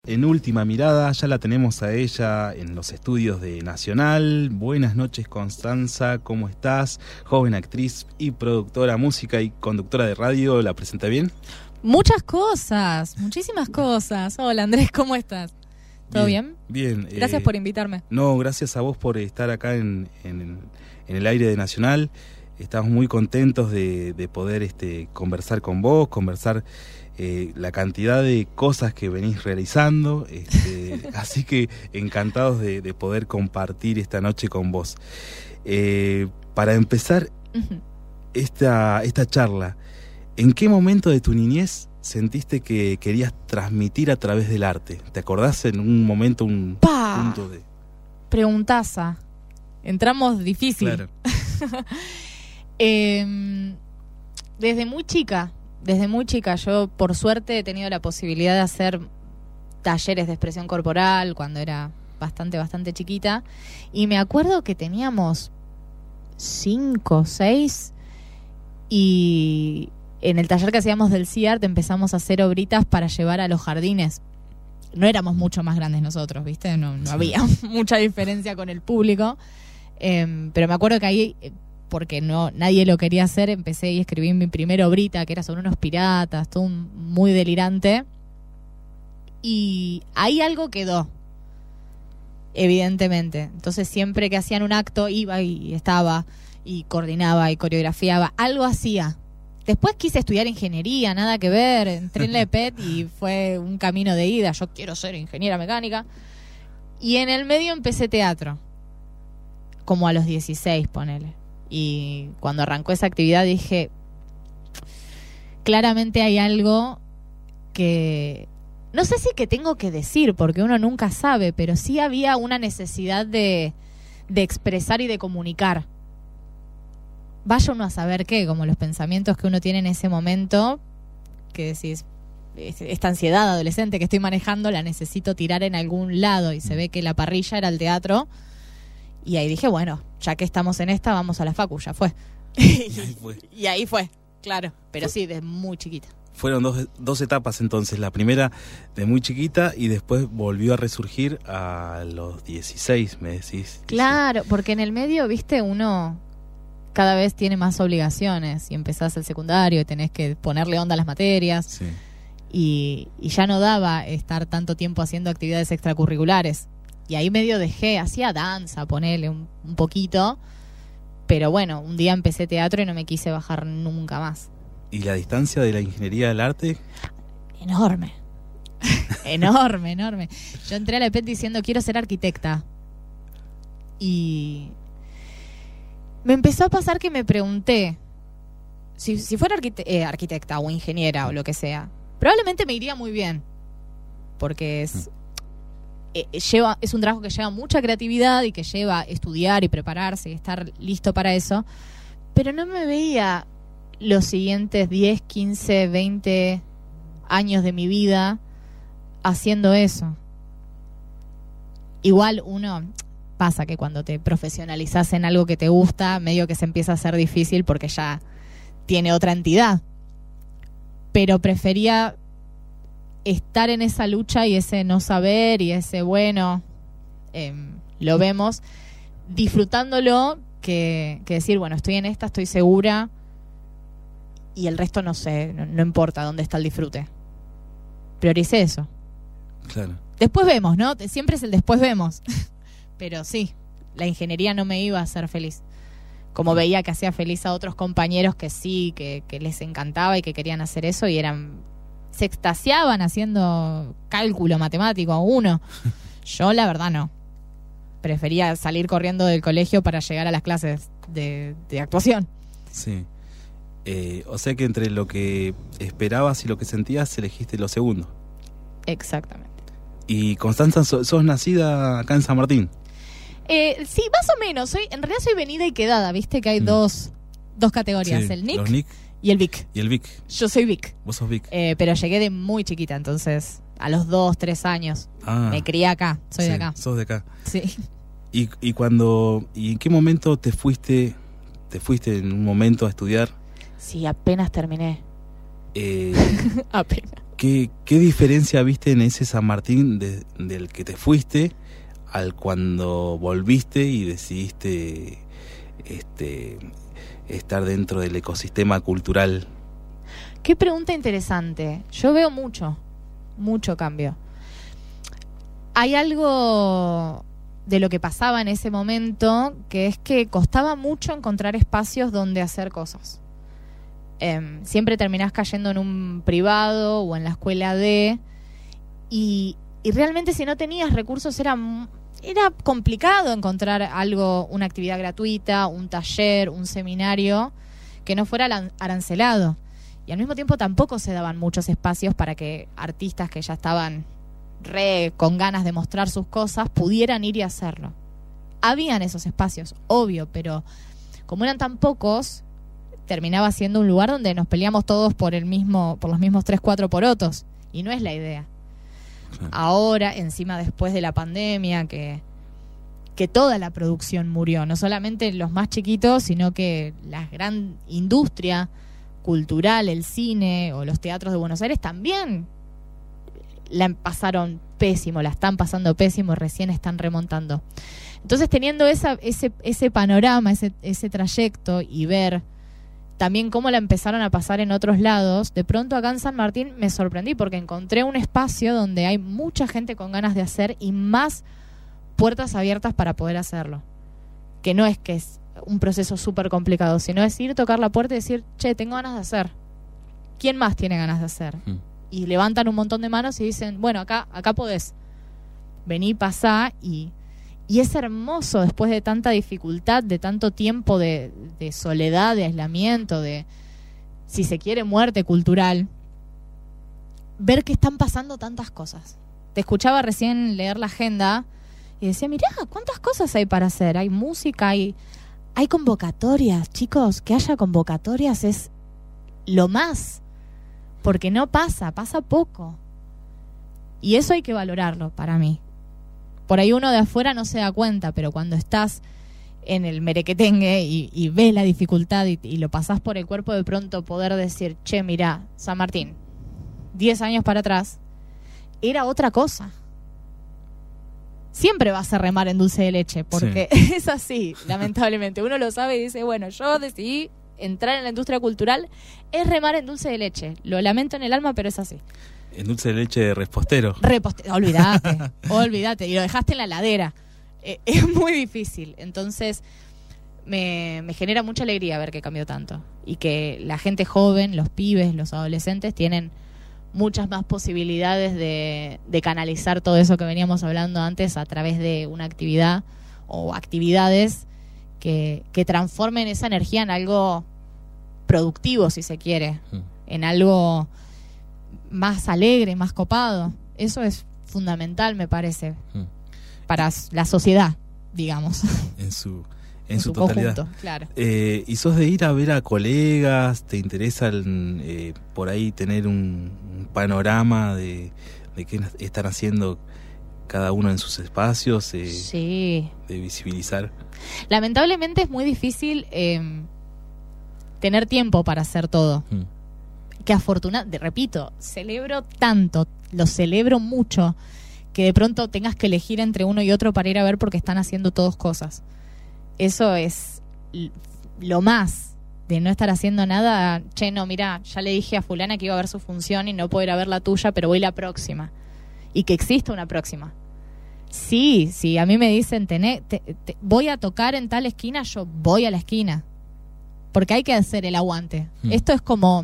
en Última Mirada. Ya la tenemos a ella en los estudios de Nacional. Buenas noches, Constanza, ¿cómo estás? Joven actriz y productora, música y conductora de radio, ¿la presenta bien? Muchas cosas, muchísimas cosas. Hola Andrés, ¿cómo estás? ¿Todo bien? Bien. Gracias por invitarme. No, gracias a vos por estar acá en el aire de Nacional. Estamos muy contentos de poder conversar con vos, conversar la cantidad de cosas que venís realizando, así que encantados de poder compartir esta noche con vos. Para empezar esta charla, ¿en qué momento de tu niñez sentiste que querías transmitir a través del arte? ¿Te acordás en un momento, un punto de...? Preguntaza. Entramos difícil. Claro. Desde muy chica, yo por suerte he tenido la posibilidad de hacer talleres de expresión corporal cuando era bastante chiquita, y me acuerdo que teníamos 5, 6 y en el taller que hacíamos del CIART empezamos a hacer obritas para llevar a los jardines. No éramos mucho más grandes nosotros, ¿viste? No había mucha diferencia con el público, pero me acuerdo que ahí, porque nadie lo quería hacer, empecé y escribí mi primera obrita, que era sobre unos piratas, todo muy delirante. Y ahí algo quedó, evidentemente. Entonces siempre que hacían un acto, iba y estaba, y coordinaba, y coreografiaba, algo hacía. Después quise estudiar ingeniería, nada que ver, entré en la EPET y fue un camino de ida. Yo quiero ser ingeniera mecánica. Y en el medio empecé teatro, como a los 16, ponele. Y cuando arrancó esa actividad dije, claramente hay algo que, no sé si que tengo que decir, porque uno nunca sabe, pero sí había una necesidad de expresar y de comunicar. Vaya uno a saber qué, como los pensamientos que uno tiene en ese momento, que decís, esta ansiedad adolescente que estoy manejando la necesito tirar en algún lado, y se ve que la parrilla era el teatro. Y ahí dije, bueno, ya que estamos en esta, vamos a la facu, ya fue. Y ahí fue, claro. Pero sí, desde muy chiquita. Fueron dos etapas entonces. La primera de muy chiquita y después volvió a resurgir a los 16, me decís. Claro, porque en el medio, viste, uno cada vez tiene más obligaciones. Y empezás el secundario y tenés que ponerle onda a las materias. Sí. Y ya no daba estar tanto tiempo haciendo actividades extracurriculares. Y ahí medio dejé, hacía danza, ponele un poquito. Pero bueno, un día empecé teatro y no me quise bajar nunca más. ¿Y la distancia de la ingeniería del arte? Enorme. enorme. Yo entré a la EPET diciendo quiero ser arquitecta. Y me empezó a pasar que me pregunté, si fuera arquitecta o ingeniera o lo que sea, probablemente me iría muy bien. Porque es un trabajo que lleva mucha creatividad y que lleva estudiar y prepararse y estar listo para eso, pero no me veía los siguientes 10, 15, 20 años de mi vida haciendo eso. Igual uno pasa que cuando te profesionalizás en algo que te gusta, medio que se empieza a hacer difícil porque ya tiene otra entidad, pero prefería estar en esa lucha y ese no saber y ese lo vemos, disfrutándolo, que decir, bueno, estoy en esta, estoy segura y el resto no sé, no importa dónde está el disfrute. Prioricé eso. Claro. Después vemos, ¿no? Siempre es el después vemos. Pero sí, la ingeniería no me iba a hacer feliz. Como veía que hacía feliz a otros compañeros que sí, que les encantaba y que querían hacer eso y se extasiaban haciendo cálculo matemático a uno. Yo la verdad no. Prefería salir corriendo del colegio para llegar a las clases de actuación. Sí. O sea que entre lo que esperabas y lo que sentías elegiste lo segundo. Exactamente. Y Constanza, ¿sos nacida acá en San Martín? Sí, más o menos. En realidad soy venida y quedada. Viste que hay dos categorías, sí, el NIC y el VIC. Y el VIC. Yo soy VIC. Vos sos VIC. Pero llegué de muy chiquita, entonces a los 2, 3 años me crié acá. Soy de acá. Sos de acá. Sí. ¿Y en qué momento te fuiste en un momento a estudiar? Sí, apenas terminé. Apenas. ¿Qué diferencia viste en ese San Martín del que te fuiste al cuando volviste y decidiste estar dentro del ecosistema cultural? Qué pregunta interesante. Yo veo mucho cambio. Hay algo de lo que pasaba en ese momento, que es que costaba mucho encontrar espacios donde hacer cosas. Siempre terminás cayendo en un privado o en la escuela y realmente si no tenías recursos era complicado encontrar algo, una actividad gratuita, un taller, un seminario que no fuera arancelado. Y al mismo tiempo tampoco se daban muchos espacios para que artistas que ya estaban con ganas de mostrar sus cosas pudieran ir y hacerlo. Habían esos espacios, obvio, pero como eran tan pocos, terminaba siendo un lugar donde nos peleamos todos por los mismos 3-4 porotos, y no es la idea. Ahora, encima después de la pandemia, que toda la producción murió, no solamente los más chiquitos, sino que la gran industria cultural, el cine o los teatros de Buenos Aires también la pasaron pésimo, la están pasando pésimo, recién están remontando. Entonces, teniendo ese panorama, ese trayecto, y ver también cómo la empezaron a pasar en otros lados, de pronto acá en San Martín me sorprendí porque encontré un espacio donde hay mucha gente con ganas de hacer y más puertas abiertas para poder hacerlo. Que no es que es un proceso súper complicado, sino es ir, tocar la puerta y decir, che, tengo ganas de hacer. ¿Quién más tiene ganas de hacer? Y levantan un montón de manos y dicen, bueno, acá podés. Vení, pasá. Y es hermoso después de tanta dificultad, de tanto tiempo de soledad, de aislamiento, de, si se quiere, muerte cultural, ver que están pasando tantas cosas. Te escuchaba recién leer la agenda y decía, mirá, cuántas cosas hay para hacer. Hay música, hay convocatorias, chicos. Que haya convocatorias es lo más, porque no pasa poco. Y eso hay que valorarlo para mí. Por ahí uno de afuera no se da cuenta, pero cuando estás en el merequetengue y ves la dificultad y lo pasás por el cuerpo, de pronto poder decir, che, mirá, San Martín, 10 años para atrás, era otra cosa. Siempre vas a remar en dulce de leche, porque sí. Es así, lamentablemente. Uno lo sabe y dice, bueno, yo decidí entrar en la industria cultural, es remar en dulce de leche. Lo lamento en el alma, pero es así. En dulce de leche repostero. Olvídate. Y lo dejaste en la heladera. Es muy difícil. Entonces, me genera mucha alegría ver que cambió tanto. Y que la gente joven, los pibes, los adolescentes, tienen muchas más posibilidades de canalizar todo eso que veníamos hablando antes a través de una actividad o actividades que transformen esa energía en algo productivo, si se quiere, en algo más alegre, más copado. Eso es fundamental, me parece, para la sociedad, digamos. En su totalidad. Conjunto, claro. ¿Y sos de ir a ver a colegas? ¿Te interesa por ahí tener un panorama de qué están haciendo cada uno en sus espacios? Sí. De visibilizar. Lamentablemente es muy difícil tener tiempo para hacer todo. Que repito, celebro tanto, lo celebro mucho, que de pronto tengas que elegir entre uno y otro para ir a ver porque están haciendo todos cosas. Eso es lo más de no estar haciendo nada. Che, no, mirá, ya le dije a fulana que iba a ver su función y no puedo ir a ver la tuya, pero voy la próxima. Y que exista una próxima. Sí, a mí me dicen, voy a tocar en tal esquina, yo voy a la esquina. Porque hay que hacer el aguante. Esto es como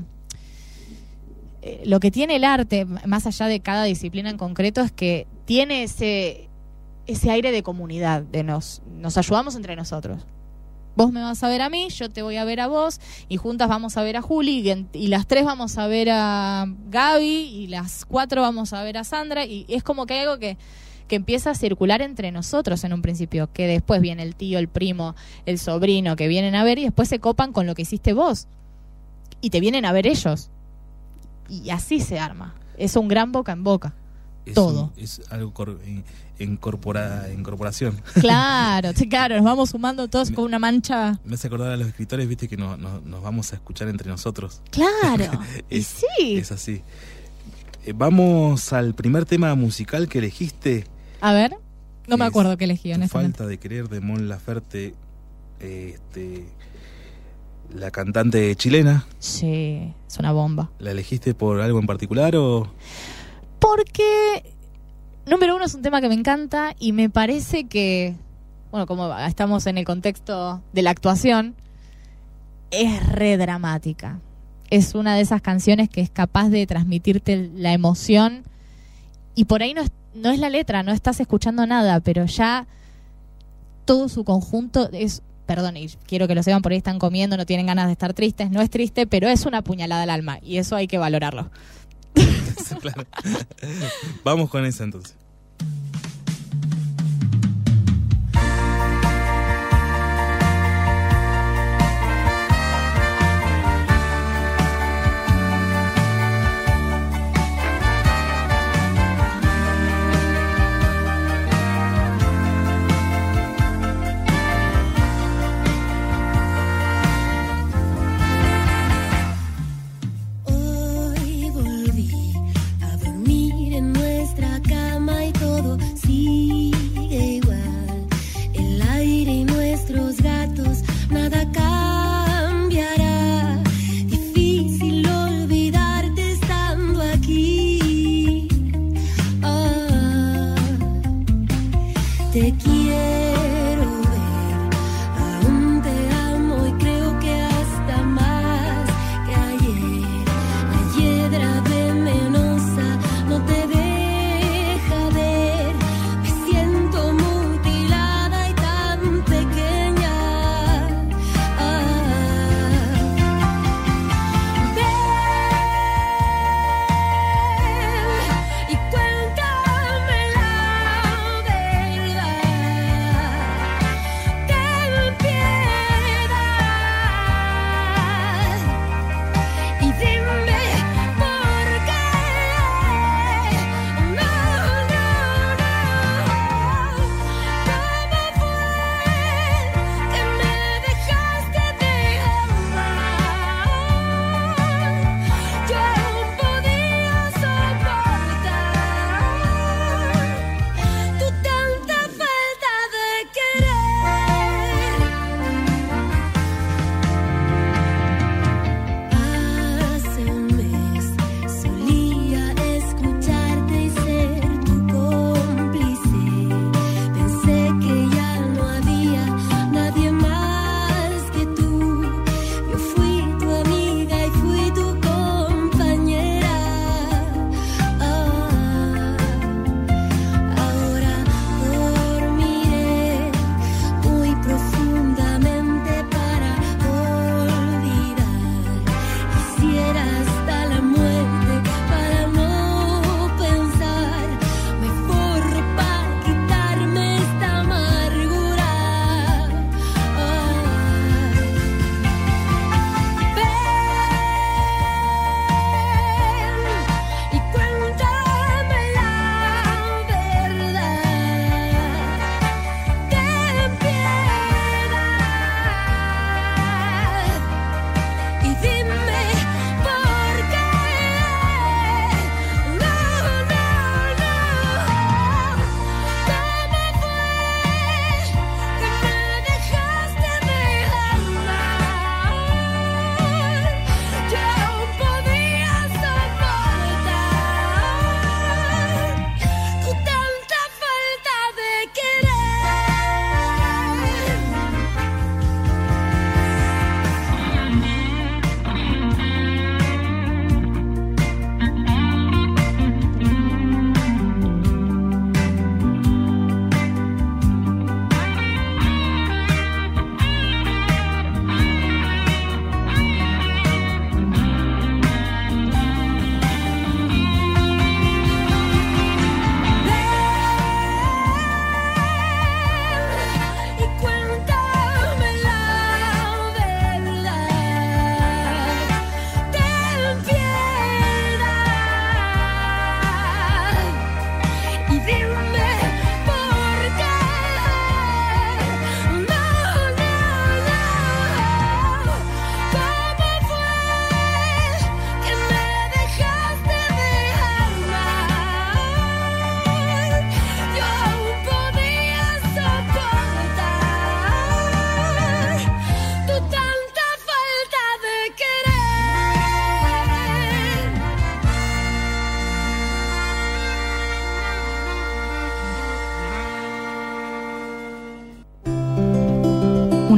lo que tiene el arte, más allá de cada disciplina en concreto, es que tiene ese aire de comunidad, de nos ayudamos entre nosotros. Vos me vas a ver a mí, yo te voy a ver a vos, y juntas vamos a ver a Juli, y las 3 vamos a ver a Gaby, y las 4 vamos a ver a Sandra, y es como que hay algo que empieza a circular entre nosotros en un principio, que después viene el tío, el primo, el sobrino, que vienen a ver y después se copan con lo que hiciste vos, y te vienen a ver ellos, y así se arma. Es un gran boca en boca. Todo. Es algo incorporación. Claro, nos vamos sumando todos con una mancha. Me hace acordar a los escritores, viste, que nos vamos a escuchar entre nosotros. Claro, sí. Es así. Vamos al primer tema musical que elegiste. A ver, no me acuerdo qué elegí, Tu honestamente. falta de querer, de Mon Laferte, la cantante chilena. Sí, es una bomba. ¿La elegiste por algo en particular o...? Porque, número uno, es un tema que me encanta y me parece que, bueno, como estamos en el contexto de la actuación, es re dramática. Es una de esas canciones que es capaz de transmitirte la emoción y por ahí no es la letra, no estás escuchando nada, pero ya todo su conjunto es... Perdón, y quiero que lo sepan, por ahí están comiendo, no tienen ganas de estar tristes, no es triste, pero es una puñalada al alma y eso hay que valorarlo. Claro. Vamos con esa entonces. Hoy volví a dormir en nuestra cama y todo sigue igual. El aire y nuestros gatos, nada cambiará. Difícil olvidarte estando aquí. Te quiero ver, aún te amo y creo que hasta más que ayer. La hiedra venenosa no te deja ver. Me siento mutilada y tan pequeña. Ven y cuéntame la verdad.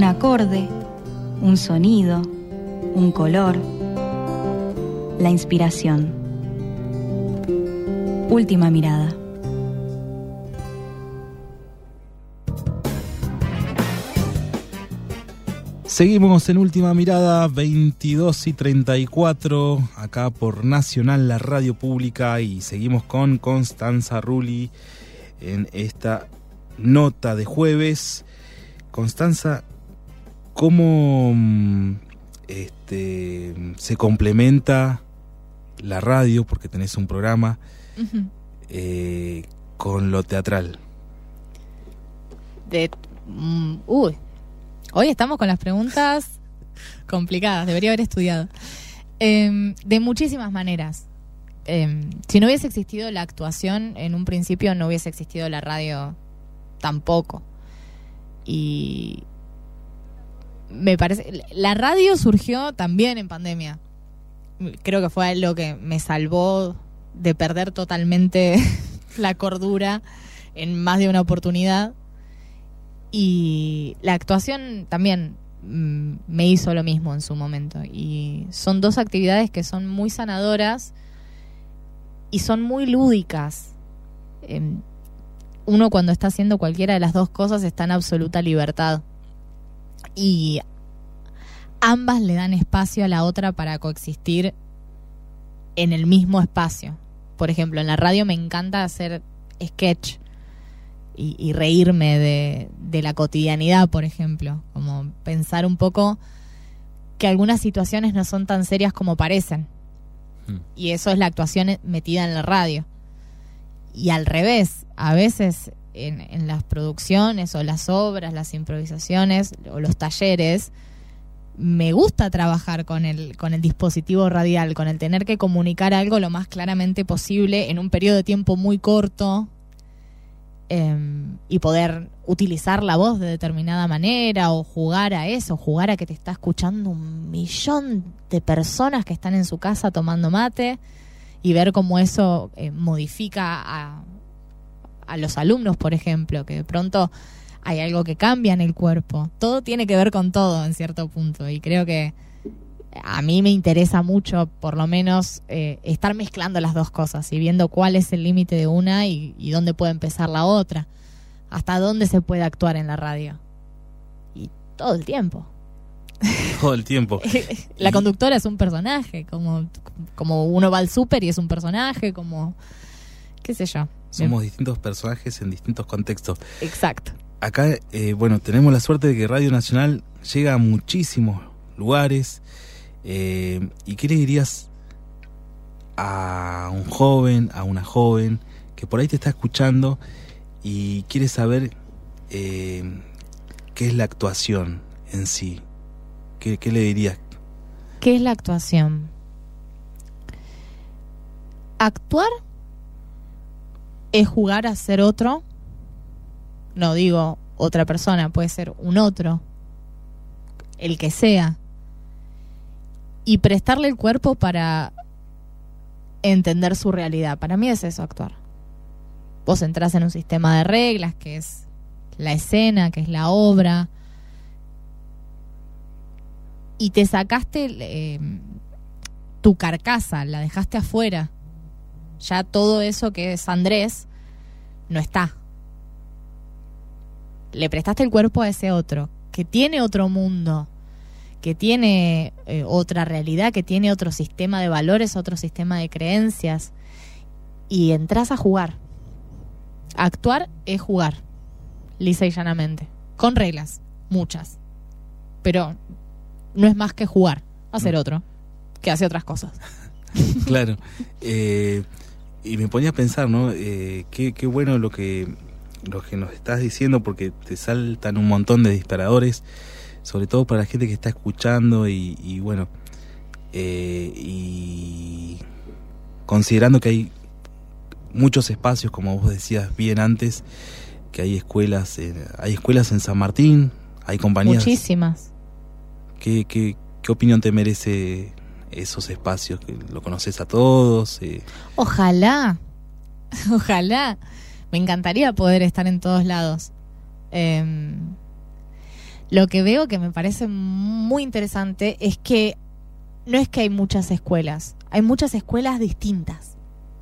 acorde, un sonido, un color, la inspiración. Última mirada. Seguimos en Última Mirada, 22:34, acá por Nacional, la radio pública, y seguimos con Constanza Rulli en esta nota de jueves. Constanza, ¿cómo se complementa la radio, porque tenés un programa, con lo teatral? Hoy estamos con las preguntas complicadas, debería haber estudiado. De muchísimas maneras. Si no hubiese existido la actuación, en un principio no hubiese existido la radio tampoco. Y me parece, la radio surgió también en pandemia. Creo que fue lo que me salvó de perder totalmente la cordura en más de una oportunidad. Y la actuación también me hizo lo mismo en su momento. Y son dos actividades que son muy sanadoras y son muy lúdicas. Uno, cuando está haciendo cualquiera de las dos cosas, está en absoluta libertad. Y ambas le dan espacio a la otra para coexistir en el mismo espacio. Por ejemplo, en la radio me encanta hacer sketch y reírme de la cotidianidad, por ejemplo. Como pensar un poco que algunas situaciones no son tan serias como parecen. Y eso es la actuación metida en la radio. Y al revés, a veces en las producciones o las obras, las improvisaciones o los talleres, me gusta trabajar con el dispositivo radial, con el tener que comunicar algo lo más claramente posible en un periodo de tiempo muy corto, y poder utilizar la voz de determinada manera o jugar a eso, jugar a que te está escuchando 1.000.000 de personas que están en su casa tomando mate, y ver cómo eso modifica a los alumnos, por ejemplo, que de pronto hay algo que cambia en el cuerpo. Todo tiene que ver con todo en cierto punto, y creo que a mí me interesa mucho, por lo menos, estar mezclando las dos cosas y viendo cuál es el límite de una y dónde puede empezar la otra, hasta dónde se puede actuar en la radio. Y todo el tiempo. Todo el tiempo. La conductora es un personaje, como uno va al súper y es un personaje, como qué sé yo. Somos distintos personajes en distintos contextos. Exacto. Acá, tenemos la suerte de que Radio Nacional llega a muchísimos lugares. ¿Y qué le dirías a un joven, a una joven que por ahí te está escuchando y quiere saber qué es la actuación en sí? ¿Qué le dirías? ¿Qué es la actuación? Actuar es jugar a ser otro. No digo otra persona, puede ser un otro, el que sea. Y prestarle el cuerpo para entender su realidad. Para mí es eso, actuar. Vos entrás en un sistema de reglas, que es la escena, que es la obra, y te sacaste tu carcasa, la dejaste afuera. Ya todo eso que es Andrés no está. Le prestaste el cuerpo a ese otro, que tiene otro mundo, que tiene otra realidad, que tiene otro sistema de valores, otro sistema de creencias, y entras a jugar. Actuar es jugar, lisa y llanamente, con reglas, muchas, pero no es más que jugar, hacer otro, que hace otras cosas. Claro. Y me ponía a pensar, ¿no? Qué bueno lo que nos estás diciendo, porque te saltan un montón de disparadores, sobre todo para la gente que está escuchando y considerando que hay muchos espacios, como vos decías bien antes, que hay escuelas en San Martín, hay compañías. Muchísimas. ¿Qué opinión te merece esos espacios? ¿Lo conoces a todos? Ojalá. Me encantaría poder estar en todos lados. Lo que veo que me parece muy interesante es que no es que hay muchas escuelas, hay muchas escuelas distintas.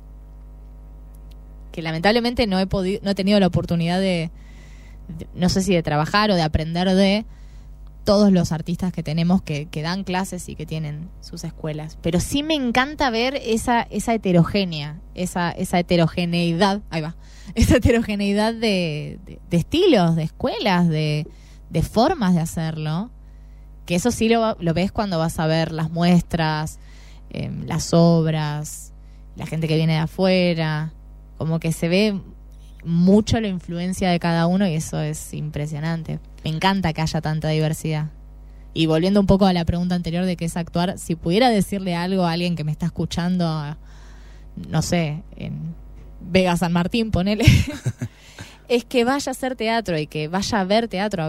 Que lamentablemente no he tenido la oportunidad de no sé si de trabajar o de aprender de todos los artistas que tenemos que dan clases y que tienen sus escuelas. Pero sí me encanta ver esa heterogénea, esa heterogeneidad, ahí va, esa heterogeneidad de estilos, de escuelas, de formas de hacerlo, que eso sí lo ves cuando vas a ver las muestras, las obras, la gente que viene de afuera, como que se ve mucho la influencia de cada uno y eso es impresionante. Me encanta que haya tanta diversidad. Y volviendo un poco a la pregunta anterior de qué es actuar, si pudiera decirle algo a alguien que me está escuchando, no sé, en Vega San Martín, ponele, es que vaya a hacer teatro y que vaya a ver teatro,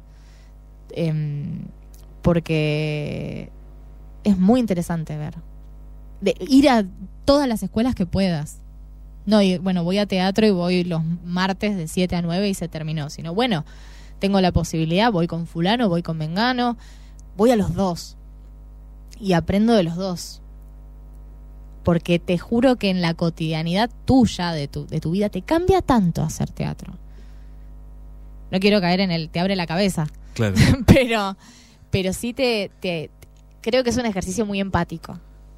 porque es muy interesante ver. Ir a todas las escuelas que puedas. No, y bueno, voy a teatro y voy los martes de 7 a 9 y se terminó. Sino, bueno, tengo la posibilidad, voy con fulano, voy con mengano, voy a los dos. Y aprendo de los dos. Porque te juro que en la cotidianidad tuya, de tu vida, te cambia tanto hacer teatro. No quiero caer en el te abre la cabeza. Claro. pero sí te creo que es un ejercicio muy empático.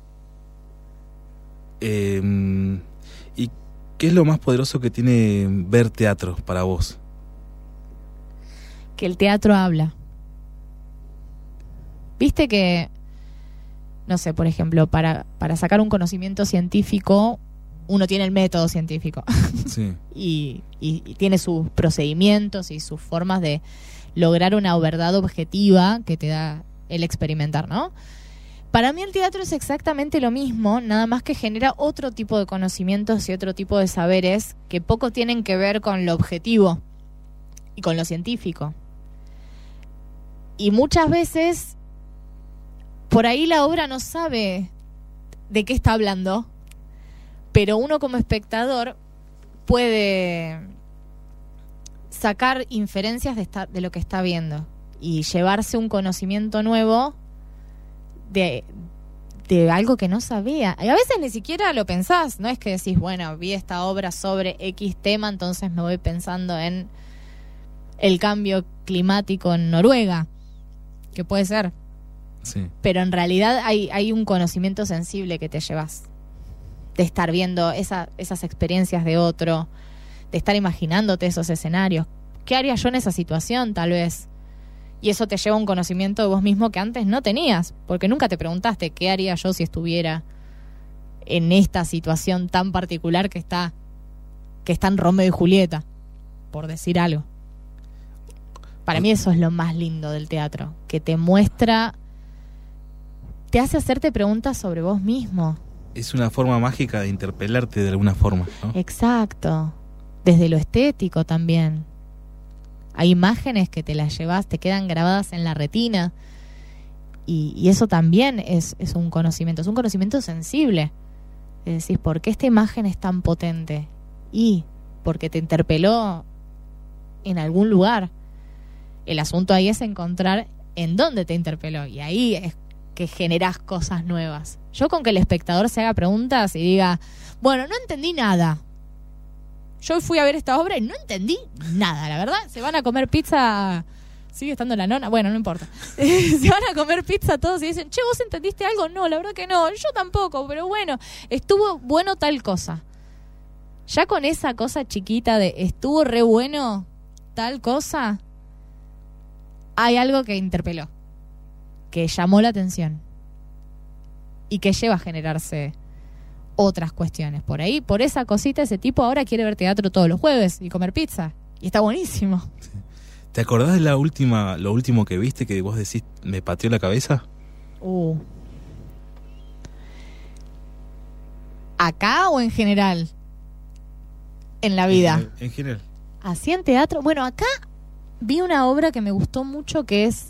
¿Y qué es lo más poderoso que tiene ver teatro para vos? Que el teatro habla. Viste que, no sé, por ejemplo, para sacar un conocimiento científico, uno tiene el método científico. Sí. y tiene sus procedimientos y sus formas de lograr una verdad objetiva que te da el experimentar, ¿no? Para mí el teatro es exactamente lo mismo, nada más que genera otro tipo de conocimientos y otro tipo de saberes que poco tienen que ver con lo objetivo y con lo científico. Y muchas veces, por ahí la obra no sabe de qué está hablando, pero uno como espectador puede sacar inferencias de lo que está viendo y llevarse un conocimiento nuevo de algo que no sabía. Y a veces ni siquiera lo pensás, no es que decís, bueno, vi esta obra sobre X tema, entonces me voy pensando en el cambio climático en Noruega, que puede ser. Sí. Pero en realidad hay un conocimiento sensible que te llevas de estar viendo esas experiencias de otro, de estar imaginándote esos escenarios. ¿Qué haría yo en esa situación, tal vez? Y eso te lleva a un conocimiento de vos mismo que antes no tenías, porque nunca te preguntaste qué haría yo si estuviera en esta situación tan particular que está en Romeo y Julieta, por decir algo. Para mí eso es lo más lindo del teatro, que te muestra, te hace hacerte preguntas sobre vos mismo. Es una forma mágica de interpelarte de alguna forma, ¿no? Exacto, desde lo estético también. Hay imágenes que te las llevas, te quedan grabadas en la retina y eso también es un conocimiento sensible. Decís, ¿por qué esta imagen es tan potente? Y porque te interpeló en algún lugar. El asunto ahí es encontrar en dónde te interpeló y ahí es que generás cosas nuevas. Yo con que el espectador se haga preguntas y diga, bueno, no entendí nada. Yo fui a ver esta obra y no entendí nada, la verdad. Se van a comer pizza, sigue estando la nona, bueno, no importa. Se van a comer pizza todos y dicen, che, ¿vos entendiste algo? No, la verdad que no, yo tampoco, pero bueno, estuvo bueno tal cosa. Ya con esa cosa chiquita de estuvo re bueno tal cosa, hay algo que interpeló, que llamó la atención y que lleva a generarse otras cuestiones. Por ahí, por esa cosita, ese tipo ahora quiere ver teatro todos los jueves y comer pizza. Y está buenísimo. Sí. ¿Te acordás de lo último que viste que vos decís, me pateó la cabeza? ¿Acá o en general? En la vida. En general. ¿Así en teatro? Bueno, acá vi una obra que me gustó mucho que es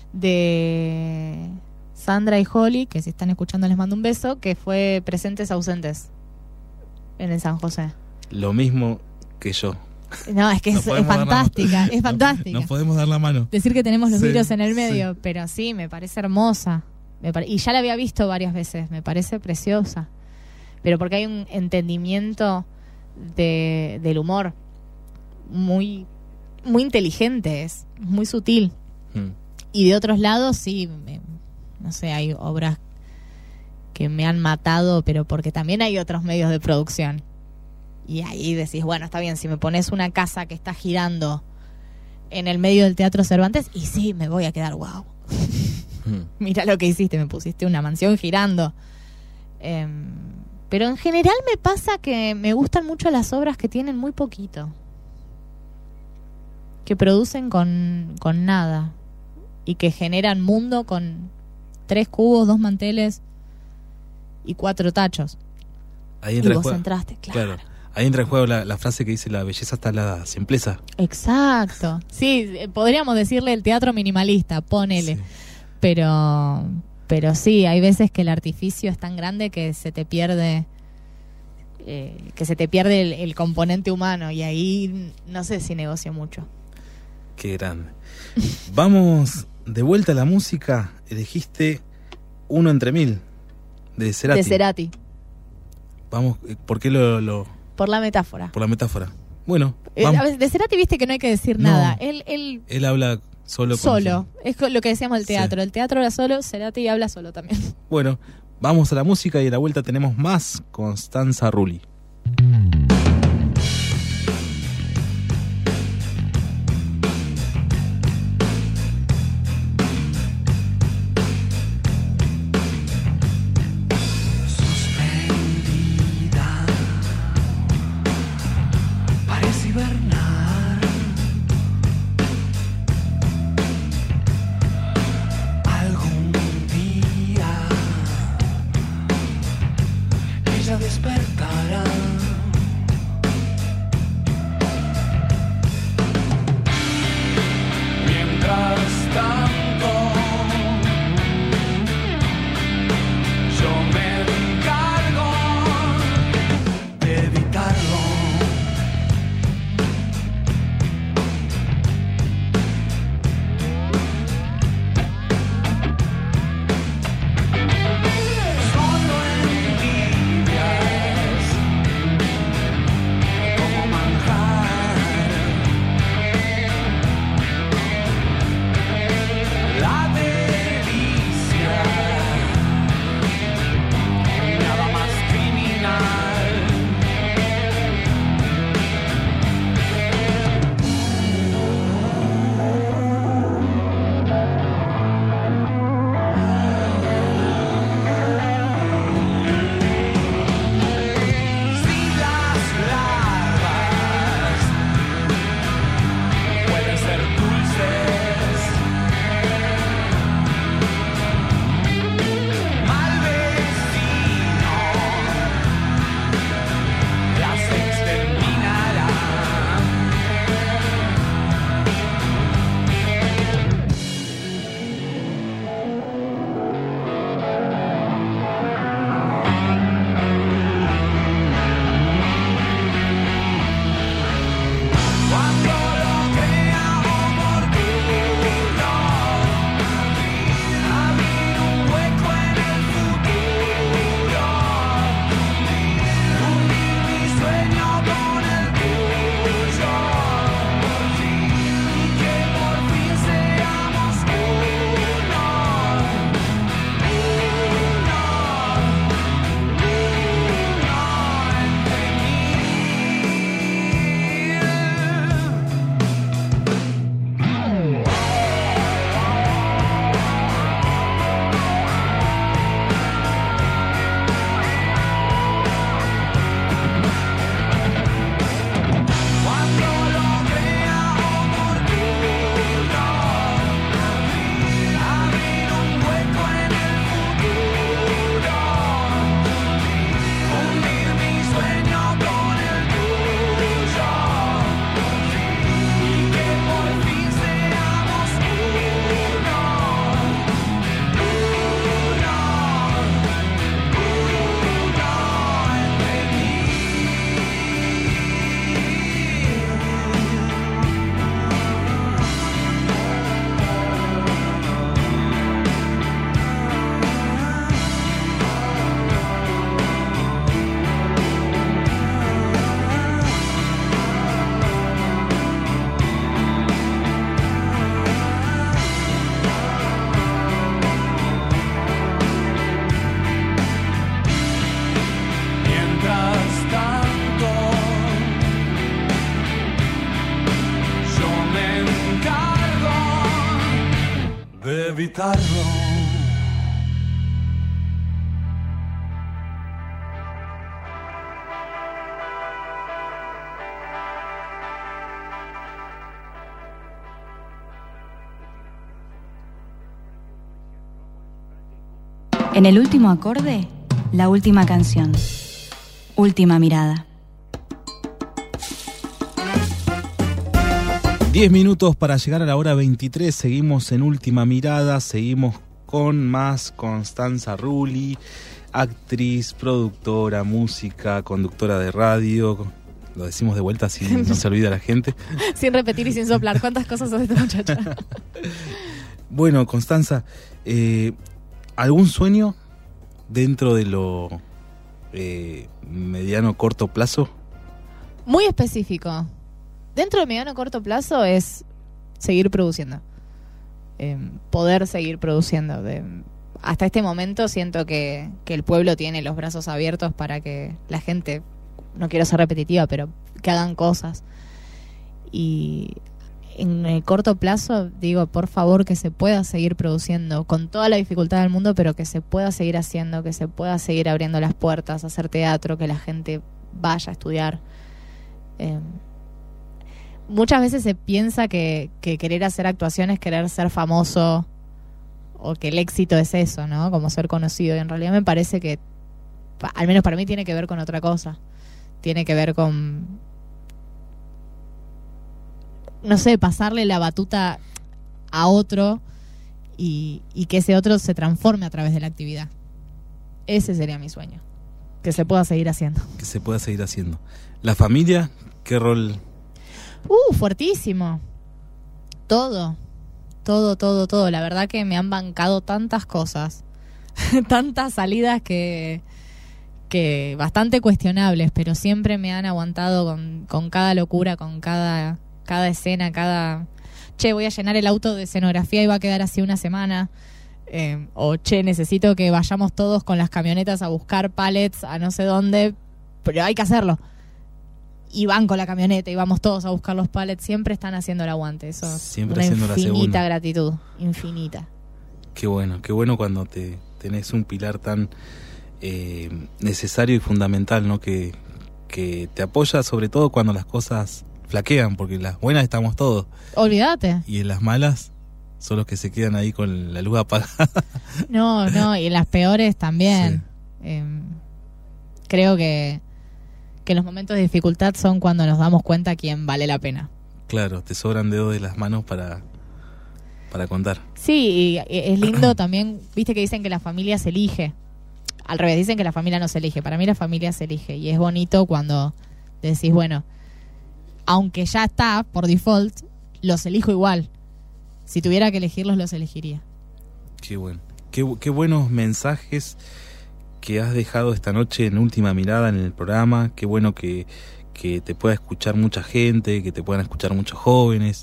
de Sandra y Holly, que si están escuchando les mando un beso, que fue Presentes Ausentes en el San José. Lo mismo que yo. No, es que No es podemos dar la fantástica, mano. es fantástica. No podemos dar la mano. Decir que tenemos los Sí, vidrios en el medio, sí. pero sí, me parece hermosa. Y ya la había visto varias veces, me parece preciosa. Pero porque hay un entendimiento del humor muy, muy inteligente, es muy sutil. Mm. Y de otros lados, sí, no sé, hay obras que me han matado, pero porque también hay otros medios de producción. Y ahí decís, bueno, está bien, si me pones una casa que está girando en el medio del Teatro Cervantes, y sí, me voy a quedar, wow. Mira lo que hiciste, me pusiste una mansión girando. Pero en general me pasa que me gustan mucho las obras que tienen muy poquito, que producen con nada y que generan mundo con 3 cubos, 2 manteles y 4 tachos. Ahí Y entra vos en juego. entraste, claro. Ahí entra en juego la frase que dice: la belleza está en la simpleza. Exacto. Sí, podríamos decirle el teatro minimalista, ponele. Sí. Pero sí, hay veces que el artificio es tan grande que se te pierde el componente humano, y ahí no sé si negocio mucho. Qué grande. Vamos de vuelta a la música. Elegiste Uno entre mil de Cerati. De Cerati, Vamos, ¿por qué por la metáfora. por la metáfora? Bueno, A vamos. veces, de Cerati viste que no hay que decir No. nada. Él Él habla solo. solo. Es lo que decíamos del teatro. Sí. El teatro habla solo, Cerati habla solo también. Bueno, vamos a la música y a la vuelta tenemos más Constanza Rulli. Suspendida, parece hibernar. Algún día ella despertará. Mientras tanto, yo me encargo de evitarlo. evitarlo. En el último acorde, la última canción. Última mirada. 10 minutos para llegar a la hora 23. Seguimos en Última Mirada. Seguimos con más Constanza Rulli, actriz, productora, música, conductora de radio. Lo decimos de vuelta así no se olvida la gente. Sin repetir y sin soplar. ¿Cuántas cosas hace esta muchacha? Bueno, Constanza, ¿algún sueño dentro de lo mediano corto plazo? Muy específico. Dentro de mediano corto plazo es seguir produciendo. Poder seguir produciendo. Hasta este momento siento que el pueblo tiene los brazos abiertos para que la gente, no quiero ser repetitiva, pero que hagan cosas. Y en el corto plazo digo, por favor, que se pueda seguir produciendo con toda la dificultad del mundo, pero que se pueda seguir haciendo, que se pueda seguir abriendo las puertas, hacer teatro, que la gente vaya a estudiar. Muchas veces se piensa que querer hacer actuación es querer ser famoso, o que el éxito es eso, ¿no? Como ser conocido. Y en realidad me parece que, al menos para mí, tiene que ver con otra cosa. Tiene que ver con, no sé, pasarle la batuta a otro y que ese otro se transforme a través de la actividad. Ese sería mi sueño. Que se pueda seguir haciendo. Que se pueda seguir haciendo. ¿La familia? ¿Qué rol? Fuertísimo. Todo. La verdad que me han bancado tantas cosas. Tantas salidas que bastante cuestionables, pero siempre me han aguantado con cada locura, con cada escena, che, voy a llenar el auto de escenografía y va a quedar así una semana. O che, necesito que vayamos todos con las camionetas a buscar pallets a no sé dónde, pero hay que hacerlo. Y van con la camioneta y vamos todos a buscar los pallets. Siempre están haciendo el aguante. Eso siempre es haciendo una la segunda. infinita gratitud. Infinita. Qué bueno cuando tenés un pilar tan necesario y fundamental, ¿no? Que te apoya, sobre todo cuando las cosas flaquean, porque en las buenas estamos todos. Olvídate. Y en las malas son los que se quedan ahí con la luz apagada. No, y en las peores también. Sí. Creo que los momentos de dificultad son cuando nos damos cuenta quién vale la pena. Claro, te sobran dedos de las manos para contar. Sí, y es lindo también, viste que dicen que la familia se elige. Al revés, dicen que la familia no se elige. Para mí la familia se elige. Y es bonito cuando decís, bueno, aunque ya está por default, los elijo igual. Si tuviera que elegirlos, los elegiría. Qué bueno. Qué buenos mensajes que has dejado esta noche en Última Mirada en el programa. Qué bueno que te pueda escuchar mucha gente, que te puedan escuchar muchos jóvenes,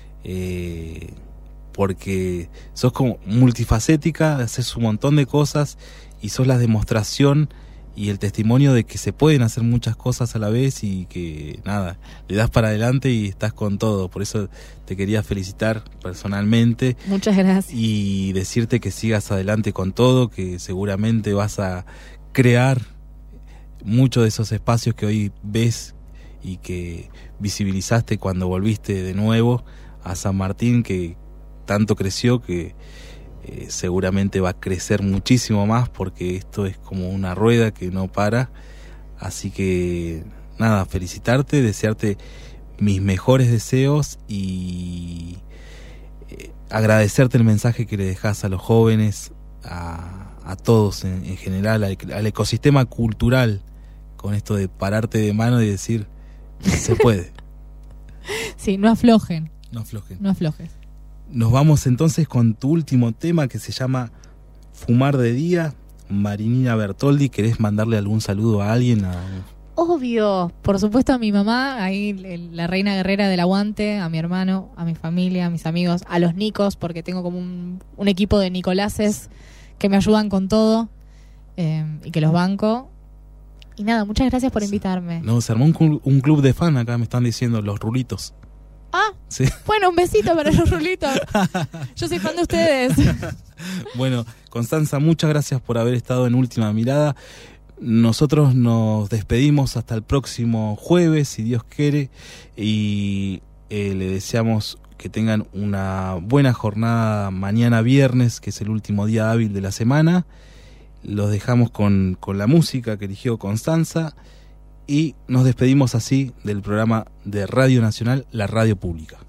porque sos como multifacética, haces un montón de cosas y sos la demostración y el testimonio de que se pueden hacer muchas cosas a la vez y que nada, le das para adelante y estás con todo. Por eso te quería felicitar personalmente. Muchas gracias. Y decirte que sigas adelante con todo, que seguramente vas a crear muchos de esos espacios que hoy ves y que visibilizaste cuando volviste de nuevo a San Martín, que tanto creció, que seguramente va a crecer muchísimo más, porque esto es como una rueda que no para. Así que nada, felicitarte, desearte mis mejores deseos y agradecerte el mensaje que le dejas a los jóvenes, a todos en general, al ecosistema cultural, con esto de pararte de mano y decir, se puede. Sí, no aflojen. No aflojen. No aflojes. Nos vamos entonces con tu último tema, que se llama Fumar de Día. Marinina Bertoldi, ¿querés mandarle algún saludo a alguien? Obvio, por supuesto a mi mamá, ahí la reina guerrera del aguante, a mi hermano, a mi familia, a mis amigos, a los Nicos, porque tengo como un equipo de Nicolases que me ayudan con todo y que los banco. Y nada, muchas gracias por invitarme. No, se armó un club de fan acá, me están diciendo, los rulitos. Ah, Sí. bueno, un besito para los rulitos. Yo soy fan de ustedes. Bueno, Constanza, muchas gracias por haber estado en Última Mirada. Nosotros nos despedimos hasta el próximo jueves, si Dios quiere, y le deseamos que tengan una buena jornada mañana viernes, que es el último día hábil de la semana. Los dejamos con la música que eligió Constanza y nos despedimos así del programa de Radio Nacional, la radio pública.